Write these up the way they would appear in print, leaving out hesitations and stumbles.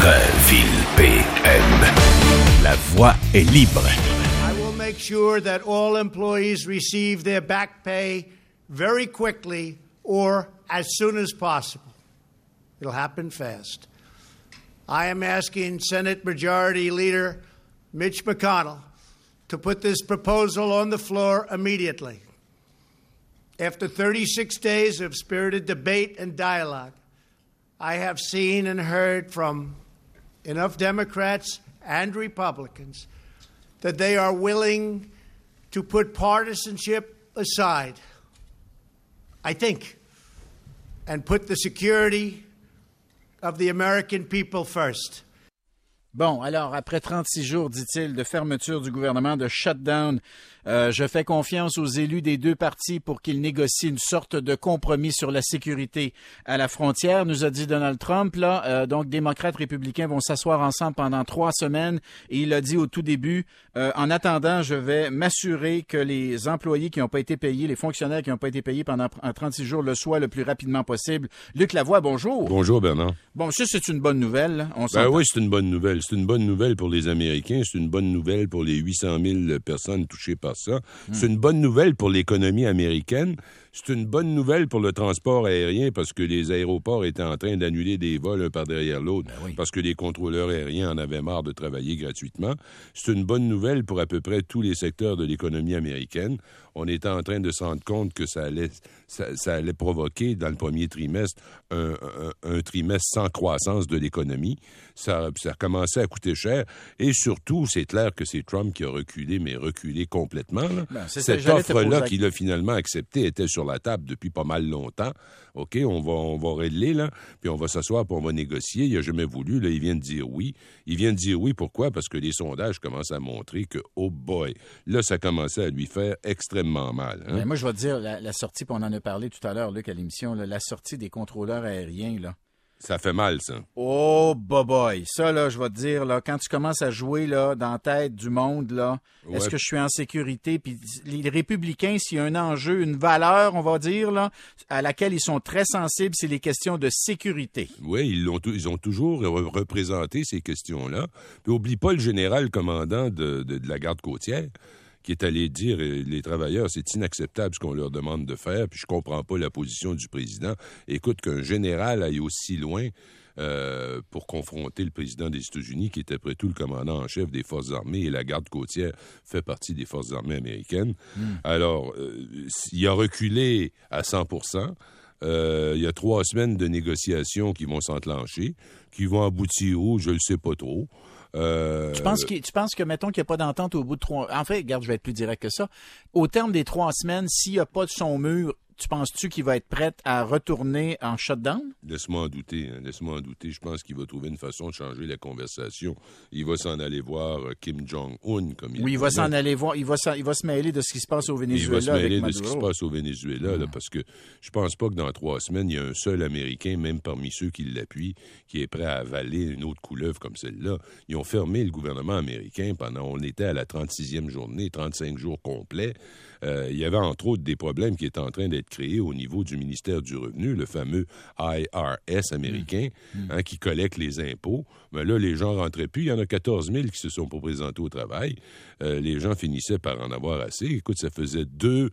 Drville-PM. La voix est libre. I will make sure that all employees receive their back pay very quickly or as soon as possible. It'll happen fast. I am asking Senate Majority Leader Mitch McConnell to put this proposal on the floor immediately. After 36 days of spirited debate and dialogue, I have seen and heard from enough Democrats and Republicans that they are willing to put partisanship aside, I think, and put the security of the American people first. Bon, alors, après 36 jours, dit-il, de fermeture du gouvernement, de shutdown, je fais confiance aux élus des deux partis pour qu'ils négocient une sorte de compromis sur la sécurité à la frontière, nous a dit Donald Trump. Là, donc, démocrates, républicains vont s'asseoir ensemble pendant 3 semaines. Et il a dit au tout début, en attendant, je vais m'assurer que les employés qui n'ont pas été payés, les fonctionnaires qui n'ont pas été payés pendant 36 jours le soient le plus rapidement possible. Luc Lavoie, bonjour. Bonjour, Bernard. Bon, ça, c'est une bonne nouvelle. Oui, c'est une bonne nouvelle. C'est une bonne nouvelle pour les Américains. C'est une bonne nouvelle pour les 800 000 personnes touchées par ça. C'est une bonne nouvelle pour l'économie américaine. C'est une bonne nouvelle pour le transport aérien parce que les aéroports étaient en train d'annuler des vols un par derrière l'autre parce que les contrôleurs aériens en avaient marre de travailler gratuitement. C'est une bonne nouvelle pour à peu près tous les secteurs de l'économie américaine. On était en train de se rendre compte que ça allait provoquer dans le premier trimestre un trimestre sans croissance de l'économie. Ça commençait à coûter cher. Et surtout, c'est clair que c'est Trump qui a reculé, mais reculé complètement. Cette offre-là qu'il a finalement acceptée était sur la table depuis pas mal longtemps. OK, on va régler, là, puis on va s'asseoir puis on va négocier. Il n'a jamais voulu, là, il vient de dire oui. Il vient de dire oui, pourquoi? Parce que les sondages commencent à montrer que, oh boy, là, ça commençait à lui faire extrêmement mal. Hein? Mais moi, je vais te dire, la sortie, puis on en a parlé tout à l'heure, Luc, à l'émission, là, la sortie des contrôleurs aériens, là. Ça fait mal, ça. Oh, boy. Ça, là, je vais te dire, là, quand tu commences à jouer, là, dans la tête du monde, là, est-ce que je suis en sécurité? Puis les républicains, s'il y a un enjeu, une valeur, on va dire, là, à laquelle ils sont très sensibles, c'est les questions de sécurité. Oui, ils ont toujours représenté ces questions-là. Puis oublie pas le général commandant de la garde côtière, qui est allé dire, les travailleurs, c'est inacceptable ce qu'on leur demande de faire, puis je comprends pas la position du président. Écoute, qu'un général aille aussi loin pour confronter le président des États-Unis, qui est après tout le commandant en chef des Forces armées, et la garde côtière fait partie des Forces armées américaines. Alors, il a reculé à 100%. Il y a 3 semaines de négociations qui vont s'enclencher, qui vont aboutir où, je le sais pas trop. Tu penses que, mettons qu'il n'y a pas d'entente au bout de 3... En fait, regarde, je vais être plus direct que ça. Au terme des 3 semaines, s'il n'y a pas de son mur, tu penses-tu qu'il va être prêt à retourner en shutdown? Laisse-moi en douter. Je pense qu'il va trouver une façon de changer la conversation. Il va s'en aller voir Kim Jong-un, comme il Oui, il va s'en aller voir. Il va se mêler de ce qui se passe au Venezuela. Il va se mêler de ce qui se passe au Venezuela, là, parce que je pense pas que dans 3 semaines, il y a un seul Américain, même parmi ceux qui l'appuient, qui est prêt à avaler une autre couleuvre comme celle-là. Ils ont fermé le gouvernement américain on était à la 36e journée, 35 jours complets. Il y avait entre autres des problèmes qui étaient en train d'être créés au niveau du ministère du Revenu, le fameux IRS américain, qui collecte les impôts. Mais là, les gens rentraient plus. Il y en a 14 000 qui se sont pas présentés au travail. Les gens finissaient par en avoir assez. Écoute, ça faisait deux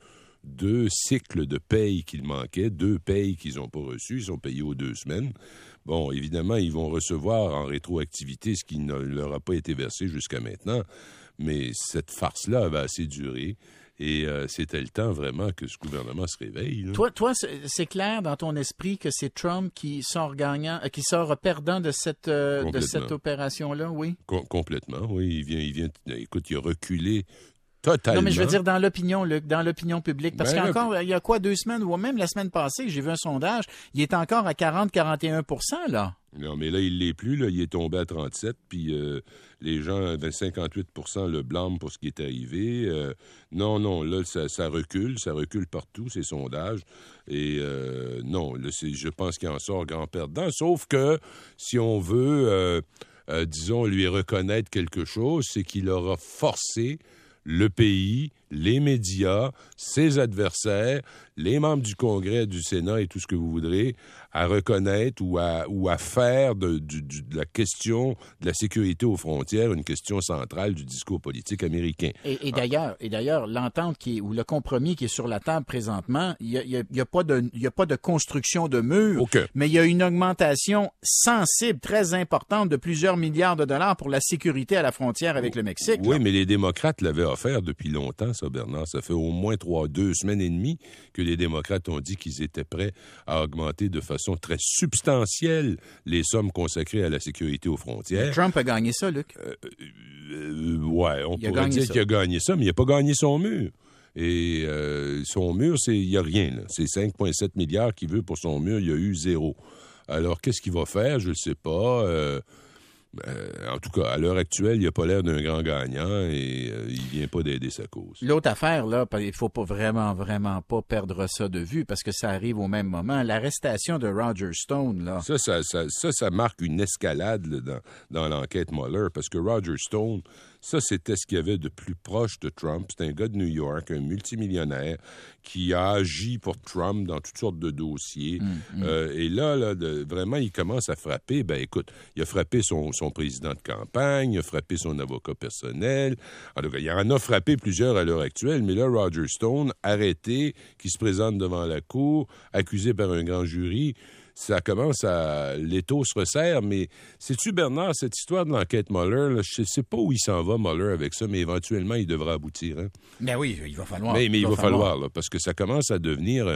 cycles de paye qu'il manquait, 2 payes qu'ils n'ont pas reçues. Ils sont payés aux 2 semaines. Bon, évidemment, ils vont recevoir en rétroactivité ce qui ne leur a pas été versé jusqu'à maintenant. Mais cette farce-là avait assez duré. Et c'était le temps vraiment que ce gouvernement se réveille. Là. Toi, c'est clair dans ton esprit que c'est Trump qui sort gagnant, qui sort perdant de cette opération-là, oui? Complètement, oui. Il vient. Écoute, il a reculé totalement. Non, mais je veux dire dans l'opinion, Luc, dans l'opinion publique. Parce qu'encore, il y a quoi, 2 semaines, ou même la semaine passée, j'ai vu un sondage, il est encore à 40-41 % là. Non, mais là, il l'est plus. Là. Il est tombé à 37, puis les gens, 58 % le blâment pour ce qui est arrivé. Non, là, ça recule partout, ces sondages. Et non, là, je pense qu'il en sort grand perdant. Sauf que, si on veut, disons, lui reconnaître quelque chose, c'est qu'il aura forcé le pays, les médias, ses adversaires, les membres du Congrès, du Sénat et tout ce que vous voudrez à reconnaître ou à faire de la question de la sécurité aux frontières une question centrale du discours politique américain. Et d'ailleurs, l'entente ou le compromis qui est sur la table présentement, il y a pas de construction de murs, mais il y a une augmentation sensible, très importante de plusieurs milliards de dollars pour la sécurité à la frontière avec le Mexique. Oui, mais les démocrates l'avaient offert depuis longtemps, ça, Bernard. Ça fait au moins 2 semaines et demie que les démocrates ont dit qu'ils étaient prêts à augmenter de façon très substantielle les sommes consacrées à la sécurité aux frontières. Trump a gagné ça, Luc. Ouais, on pourrait dire qu'il a gagné ça, mais il n'a pas gagné son mur. Et son mur, il n'y a rien, là. C'est 5,7 milliards qu'il veut pour son mur, il y a eu 0. Alors, qu'est-ce qu'il va faire? Je ne sais pas. En tout cas, à l'heure actuelle, il n'a pas l'air d'un grand gagnant et il ne vient pas d'aider sa cause. L'autre affaire, là, il ne faut pas vraiment pas perdre ça de vue parce que ça arrive au même moment. L'arrestation de Roger Stone, là. Ça marque une escalade là, dans l'enquête Mueller parce que Roger Stone, ça, c'était ce qu'il y avait de plus proche de Trump. C'est un gars de New York, un multimillionnaire qui a agi pour Trump dans toutes sortes de dossiers. Et là vraiment, il commence à frapper. Ben, écoute, il a frappé son président de campagne, il a frappé son avocat personnel. En tout cas, il en a frappé plusieurs à l'heure actuelle. Mais là, Roger Stone, arrêté, qui se présente devant la cour, accusé par un grand jury, ça commence à... L'étau se resserre, mais sais-tu, Bernard, cette histoire de l'enquête Mueller, là, je ne sais pas où il s'en va, Mueller, avec ça, mais éventuellement, il devra aboutir. Hein? Ben oui, il va falloir. Mais il va falloir, là, parce que ça commence à devenir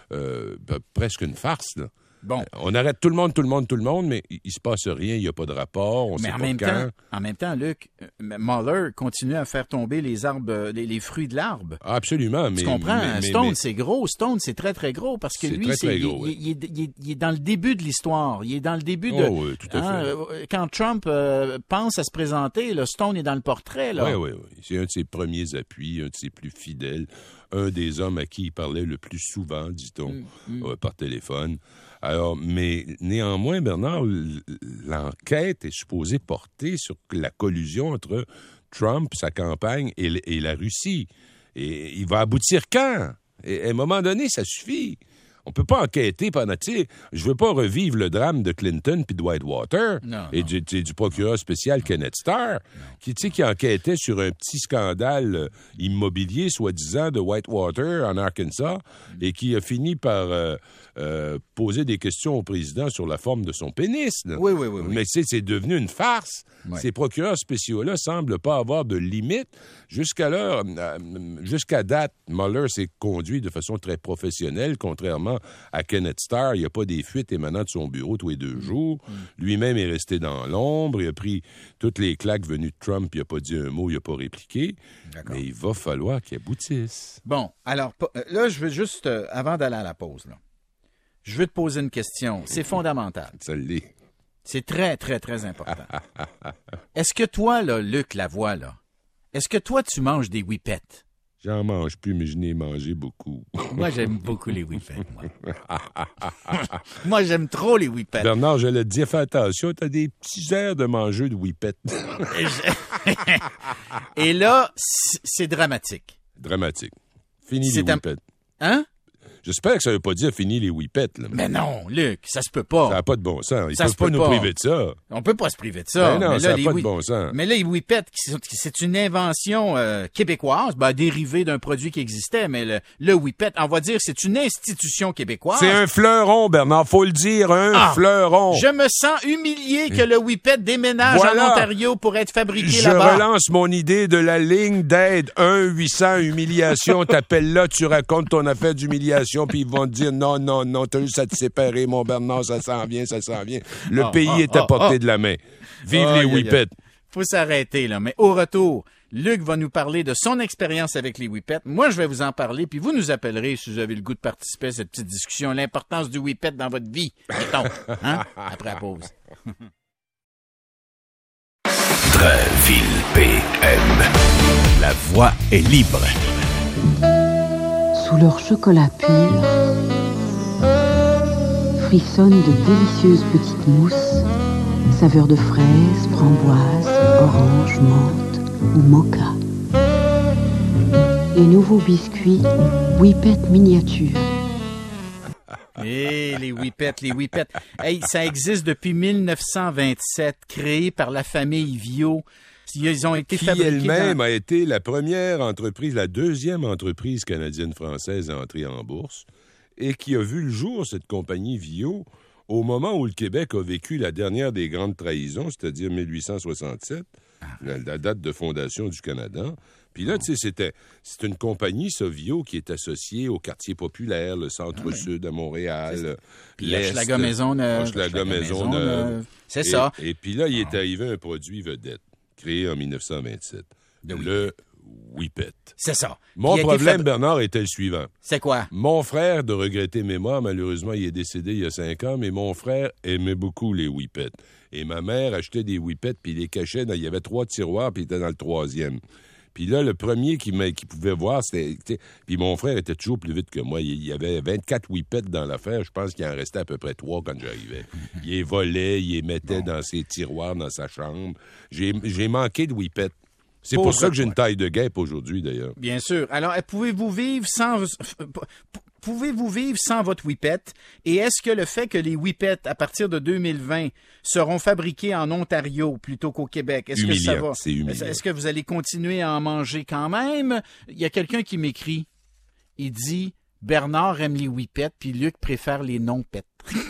presque une farce, là. Bon. On arrête tout le monde, mais il se passe rien, il n'y a pas de rapport, on ne sait pas quand. En même temps, Luc, Mueller continue à faire tomber les arbres, les fruits de l'arbre. Absolument. Tu comprends? Stone, c'est gros. Stone, c'est très, très gros parce que lui, il est dans le début de l'histoire. Il est dans le début de... oui, tout à fait. Quand Trump pense à se présenter, là, Stone est dans le portrait. Là. Oui. C'est un de ses premiers appuis, un de ses plus fidèles, un des hommes à qui il parlait le plus souvent, dit-on, par téléphone. Alors, mais néanmoins, Bernard, l'enquête est supposée porter sur la collusion entre Trump, sa campagne et la Russie. Et il va aboutir quand? Et à un moment donné, ça suffit. On peut pas enquêter pendant... Je veux pas revivre le drame de Clinton puis de Whitewater et du procureur spécial Kenneth Starr qui enquêtait sur un petit scandale immobilier, soi-disant, de Whitewater en Arkansas et qui a fini par poser des questions au président sur la forme de son pénis. Oui. Mais c'est devenu une farce. Ouais. Ces procureurs spéciaux-là semblent pas avoir de limite. Jusqu'à date, Mueller s'est conduit de façon très professionnelle, contrairement à Kenneth Starr. Il n'y a pas des fuites émanant de son bureau tous les 2 jours. Lui-même est resté dans l'ombre. Il a pris toutes les claques venues de Trump. Il n'a pas dit un mot, il n'a pas répliqué. D'accord. Mais il va falloir qu'il aboutisse. Bon, alors là, je veux juste, avant d'aller à la pause, là, je veux te poser une question. C'est fondamental. Ça l'est. C'est très, très, très important. Est-ce que toi, là, Luc Lavoie, là, est-ce que toi, tu manges des whippets? J'en mange plus, mais je n'ai mangé beaucoup. Moi, j'aime beaucoup les whippets, moi. Moi, j'aime trop les whippets. Bernard, je le dis, fais attention, t'as des petits airs de manger de whippets. Et là, c'est dramatique. Dramatique. Fini les whippets. Hein? J'espère que ça ne veut pas dire fini les whippets. Là. Mais non, Luc, ça se peut pas. Ça n'a pas de bon sens. Ils ne peuvent pas nous priver de ça. On peut pas se priver de ça. Mais non, ça n'a pas de bon sens. Mais là, les whippets, c'est une invention québécoise, dérivée d'un produit qui existait. Mais le whippet, on va dire, c'est une institution québécoise. C'est un fleuron, Bernard, faut le dire, fleuron. Je me sens humilié que le whippet déménage en Ontario pour être fabriqué là-bas. Je relance mon idée de la ligne d'aide 1-800 humiliation. T'appelles là, tu racontes ton affaire d'humiliation. Puis ils vont te dire non, t'as juste à te séparer, mon Bernard, ça s'en vient. Le pays est à portée de la main. Vive les whippets. Faut s'arrêter, là. Mais au retour, Luc va nous parler de son expérience avec les whippets. Moi, je vais vous en parler, puis vous nous appellerez si vous avez le goût de participer à cette petite discussion. L'importance du whippet dans votre vie, mettons. Après la pause. Dreville PM. La voix est libre. Sous leur chocolat pur, frissonnent de délicieuses petites mousses, saveurs de fraises, framboises, oranges, menthe ou mocha. Les nouveaux biscuits Whippet miniatures. les Whippets, les Whippets. Hey, ça existe depuis 1927, créé par la famille Viau. Ils ont été fabriqués elle-même a été la première entreprise, la deuxième entreprise canadienne-française à entrer en bourse et qui a vu le jour, cette compagnie Viau, au moment où le Québec a vécu la dernière des grandes trahisons, c'est-à-dire 1867, la date de fondation du Canada. Puis là, tu sais, c'est une compagnie, ça, Viau, qui est associée au quartier populaire, le centre-sud à Montréal, l'Est. Hochelaga Maisonneuve. Hochelaga Maisonneuve. C'est ça. Et puis là, il est arrivé un produit vedette, créé en 1927. Le Whippet. C'est ça. Mon problème, Bernard, était le suivant. C'est quoi? Mon frère, de regretter mémoire, malheureusement, il est décédé il y a 5 ans, mais mon frère aimait beaucoup les Whippets. Et ma mère achetait des Whippets, puis il les cachait. Il y avait 3 tiroirs, puis il était dans le 3e. Puis là, le premier qui pouvait voir, c'était... Puis mon frère était toujours plus vite que moi. Il y avait 24 Whippets dans l'affaire. Je pense qu'il en restait à peu près 3 quand j'arrivais. Il les volait, il les mettait dans ses tiroirs, dans sa chambre. J'ai manqué de Whippets. C'est pour ça que j'ai une taille de guêpe aujourd'hui, d'ailleurs. Bien sûr. Alors, pouvez-vous vivre sans votre Whippet? Et est-ce que le fait que les Whippets, à partir de 2020, seront fabriqués en Ontario plutôt qu'au Québec, est-ce que ça va? C'est humiliant. Est-ce que vous allez continuer à en manger quand même? Il y a quelqu'un qui m'écrit. Il dit, Bernard aime les Whippets, puis Luc préfère les non-pets.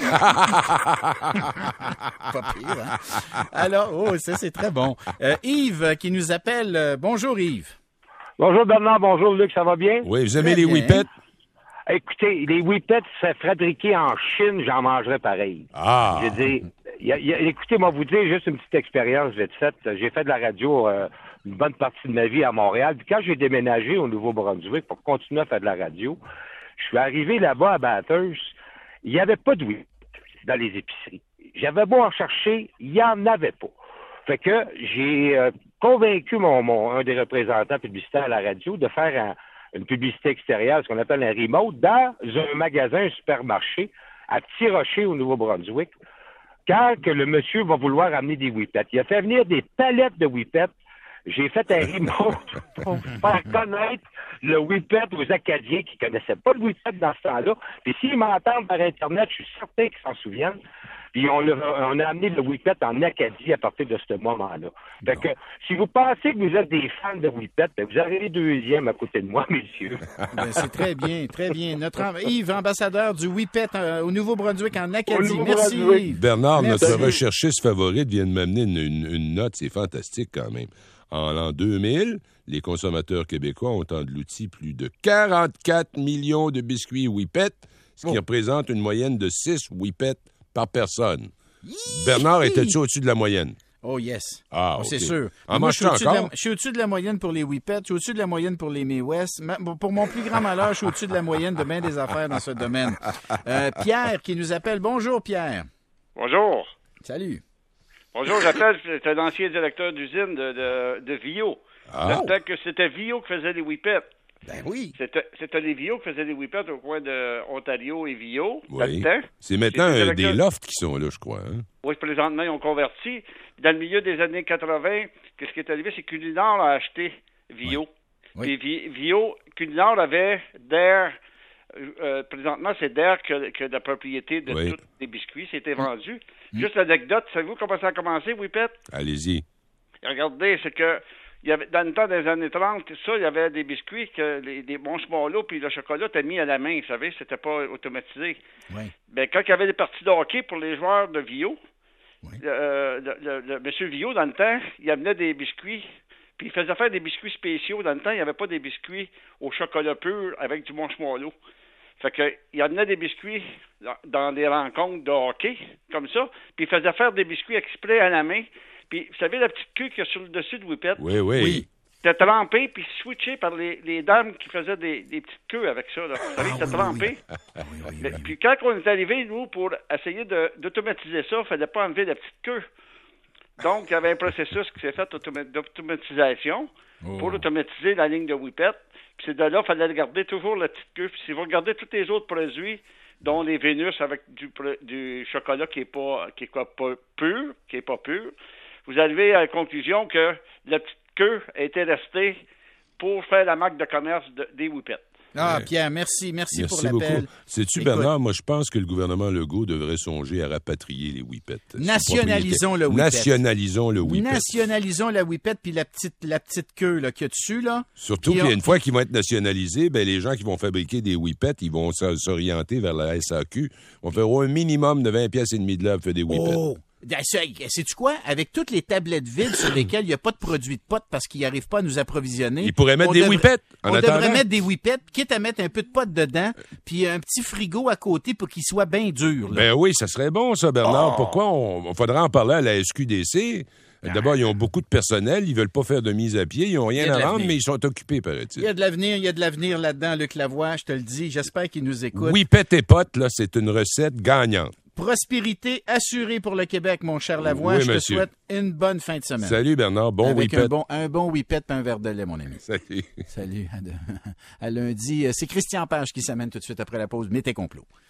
Pas pire, hein? Alors, ça, c'est très bon. Yves qui nous appelle. Bonjour, Yves. Bonjour, Bernard. Bonjour, Luc. Ça va bien? Oui, vous aimez les Whippets? Écoutez, les Whippets, c'est fabriqué en Chine, j'en mangerais pareil. Ah! Je veux dire, écoutez, moi, vous dire juste une petite expérience vite faite. J'ai fait de la radio une bonne partie de ma vie à Montréal. Puis quand j'ai déménagé au Nouveau-Brunswick pour continuer à faire de la radio, je suis arrivé là-bas à Bathurst. Il n'y avait pas de Whippets dans les épiceries. J'avais beau en chercher, il n'y en avait pas. Fait que j'ai convaincu un des représentants publicitaires à la radio de faire une publicité extérieure, ce qu'on appelle un remote, dans un magasin, un supermarché, à Petit Rocher, au Nouveau-Brunswick, quand que le monsieur va vouloir amener des Whippets. Il a fait venir des palettes de Whippets. J'ai fait un remote pour faire connaître le Whippet aux Acadiens qui ne connaissaient pas le Whippet dans ce temps-là. Puis s'ils m'entendent par Internet, je suis certain qu'ils s'en souviennent. Puis on a amené le Whippet en Acadie à partir de ce moment-là. Fait que si vous pensez que vous êtes des fans de Whippet, vous arrivez deuxième à côté de moi, messieurs. C'est très bien, très bien. Yves, ambassadeur du Whippet au Nouveau-Brunswick en Acadie. Merci, Yves. Bernard, Merci. notre recherchiste favorite, vient de m'amener une note. C'est fantastique quand même. En l'an 2000, les consommateurs québécois ont englouti plus de 44 millions de biscuits Whippet, ce qui représente une moyenne de 6 Whippet par personne. Bernard, était-tu au-dessus de la moyenne? Oh yes. Ah, okay. C'est sûr. Moi, je suis au-dessus de la moyenne pour les Whippets, je suis au-dessus de la moyenne pour les May West. Pour mon plus grand malheur, je suis au-dessus de la moyenne de bien des affaires dans ce domaine. Pierre qui nous appelle. Bonjour, Pierre. Bonjour. Salut. Bonjour, j'appelle, c'est un ancien directeur d'usine de Viau. Peut-être que c'était Viau qui faisait les Whippets. Ben oui. C'était les Viau qui faisaient les Whippets au coin de Ontario et Viau. Oui. C'est maintenant des lofts qui sont là, je crois. Hein? Oui, présentement, ils ont converti. Dans le milieu des années 80, ce qui est arrivé, c'est que Culinor a acheté Viau. Oui. Puis Viau, Culinor avait d'air... présentement, c'est d'air que la propriété de tous les biscuits. C'était vendu. Juste l'anecdote, savez-vous comment ça a commencé, Whippet? Allez-y. Regardez, c'est que il y avait, dans le temps des années 30, il y avait des biscuits que les marshmallows puis le chocolat étaient mis à la main, vous savez, c'était pas automatisé. Oui. Ben, quand il y avait des parties de hockey pour les joueurs de Viau, le monsieur Viau, dans le temps, il amenait des biscuits, puis il faisait faire des biscuits spéciaux. Dans le temps, il n'y avait pas des biscuits au chocolat pur avec du marshmallow. Fait que, il amenait des biscuits dans des rencontres de hockey, comme ça, puis il faisait faire des biscuits exprès à la main. Puis, vous savez, la petite queue qu'il y a sur le dessus de Whippet? Oui. C'était trempé, puis switché par les dames qui faisaient des petites queues avec ça. Là. Vous savez, c'était trempé. Oui. Puis quand on est arrivé, nous, pour essayer d'automatiser ça, il ne fallait pas enlever la petite queue. Donc, il y avait un processus qui s'est fait d'automatisation pour automatiser la ligne de Whippet. Puis c'est de là qu'il fallait garder toujours la petite queue. Puis si vous regardez tous les autres produits, dont les Vénus avec du chocolat qui est pas pur, vous arrivez à la conclusion que la petite queue était restée pour faire la marque de commerce des Whippet. Ah, Pierre, merci pour l'appel. Beaucoup. Sais-tu, Bernard, moi, je pense que le gouvernement Legault devrait songer à rapatrier les whippets. Nationalisons le whippet. Nationalisons le whippet. Nationalisons la whippet, puis la petite queue là, qu'il y a dessus, là. Surtout qu'une fois qu'ils vont être nationalisés, ben, les gens qui vont fabriquer des whippets, ils vont s'orienter vers la SAQ. On va faire un minimum de 20 pièces et demie de l'heure pour faire des whippets. Oh! Sais-tu quoi? Avec toutes les tablettes vides sur lesquelles il n'y a pas de produits de potes parce qu'ils n'arrivent pas à nous approvisionner. Ils pourraient mettre des whippets. On devrait mettre des whippets, quitte à mettre un peu de potes dedans, puis un petit frigo à côté pour qu'il soit bien dur. Là. Ben oui, ça serait bon, ça, Bernard. Pourquoi on faudrait en parler à la SQDC? D'abord, ils ont beaucoup de personnel, ils veulent pas faire de mise à pied, ils ont rien à vendre, mais ils sont occupés, paraît-il. Il y a de l'avenir là-dedans, Luc Lavoie, je te le dis. J'espère qu'il nous écoute. Whippet et potes, là, c'est une recette gagnante. Prospérité assurée pour le Québec, mon cher Lavoie. Oui, je te souhaite une bonne fin de semaine. Salut, Bernard. Bon Avec whippet. un bon whippet et un verre de lait, mon ami. Salut. Salut. À lundi. C'est Christian Page qui s'amène tout de suite après la pause. Mettez complot.